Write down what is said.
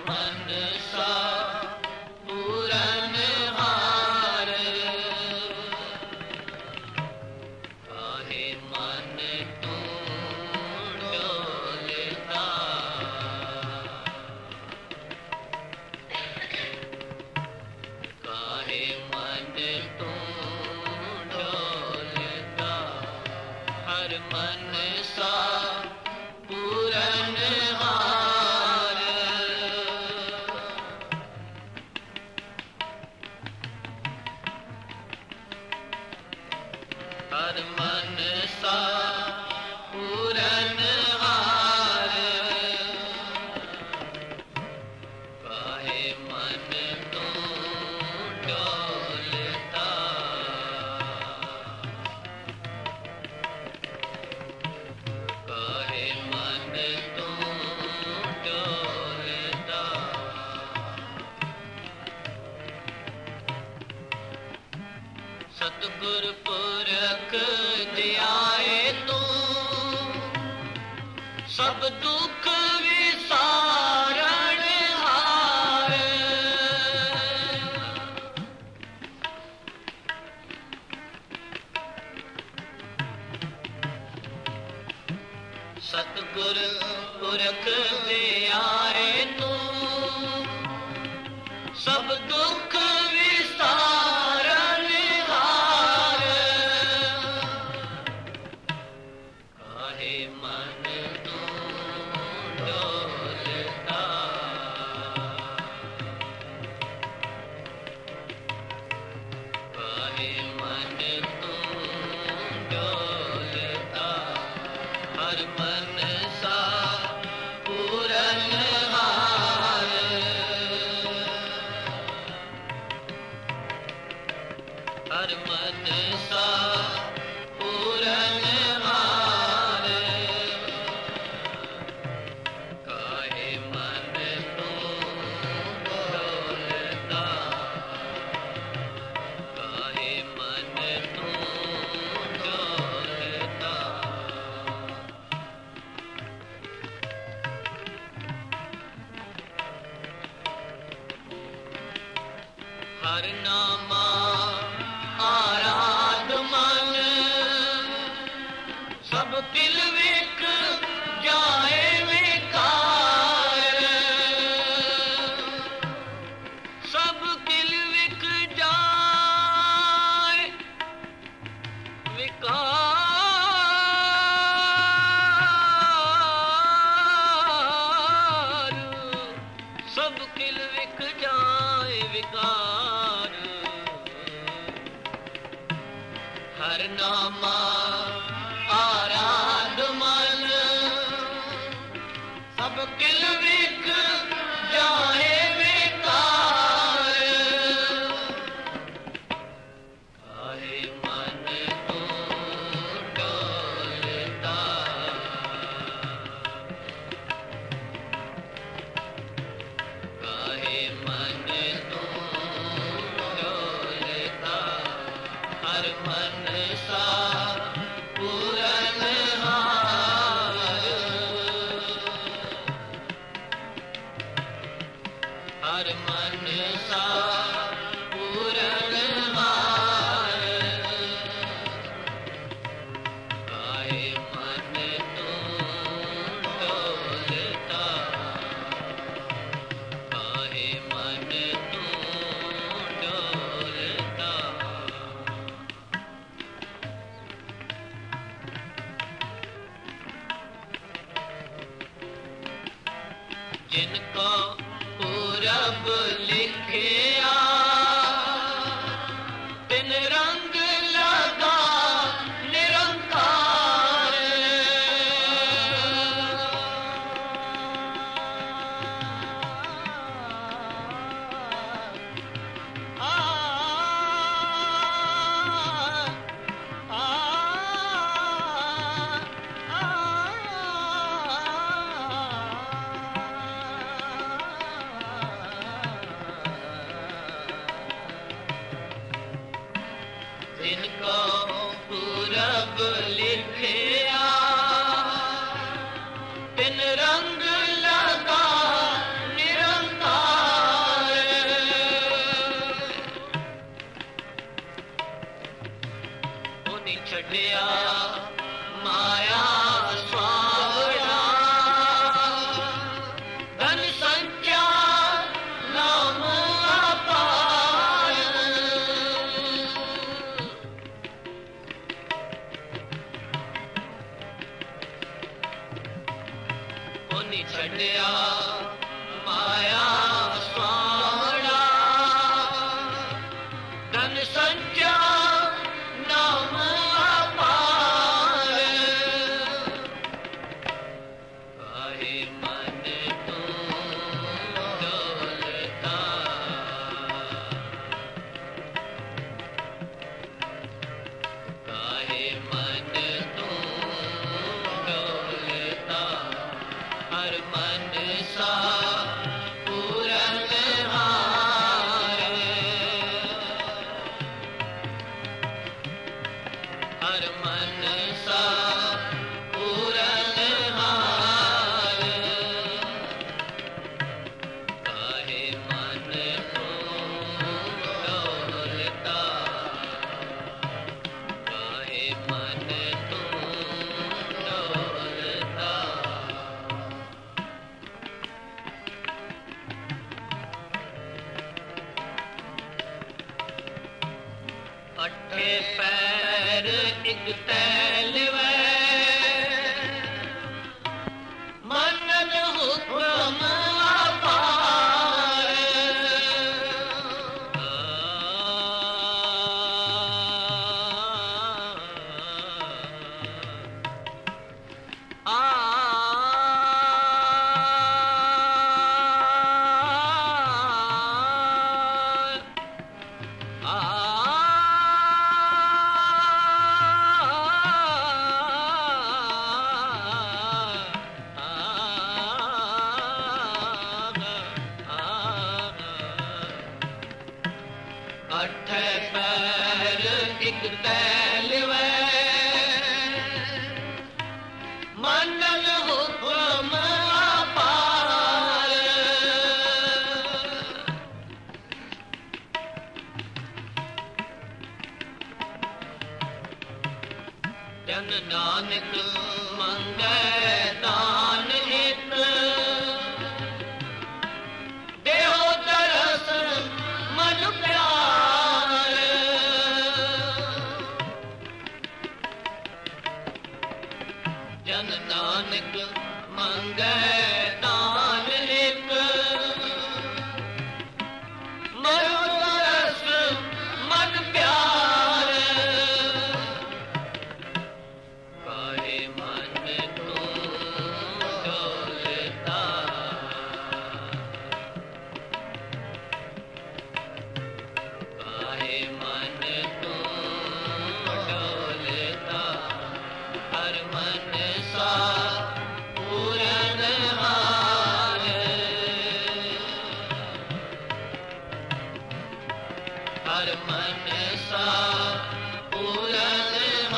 मनसा पूरन हार काहे मन तू डोलता काहे मन तू डोलता हर मनसा पूरन हार हर मनसा पूरन हार काहे मन तू डोलता काहे मन तू डोलता सतगुर पुरख दियाए तू सब दुख विसारण हार सतगुर पुरख दियाए तू सब दुख विसारण हार काहे मन तू डोलता काहे मन तू डोलता हर मनसा पूरन हार हर मनसा पूरन हार काहे मन तू डोलता काहे मन तू डोलता हर नामा आराध मन सब तिल विक जाए विकार सब तिल विक जाए विकार सब तिल विक जाए विकार हर नामा आराध मन सब किल विक जाए बेकार काहे मन तू डोलता काहे मन तू डोलता हर मनसा पूरन हार हर मनसा पूरन हार काहे मन तू डोलता काहे मन तू डोलता जिनको पूरब लिखिया तिन रंग लगा निरंकार जिनको पूरब लिखिया तिन रंग लगा निरंकार पैर एक तैलवे मनन हुक्म अपार अठ पैर एक तैलवे मनन हुक्म अपार जन नानक मंगै दान हित देहो तरस मन प्यार जन नानक मंगै दान हित मयो तरस मन प्यार काहे मन तू डोलता काहे मन तू डोलता हर मन सा पूरन हार हर मन सा पूरन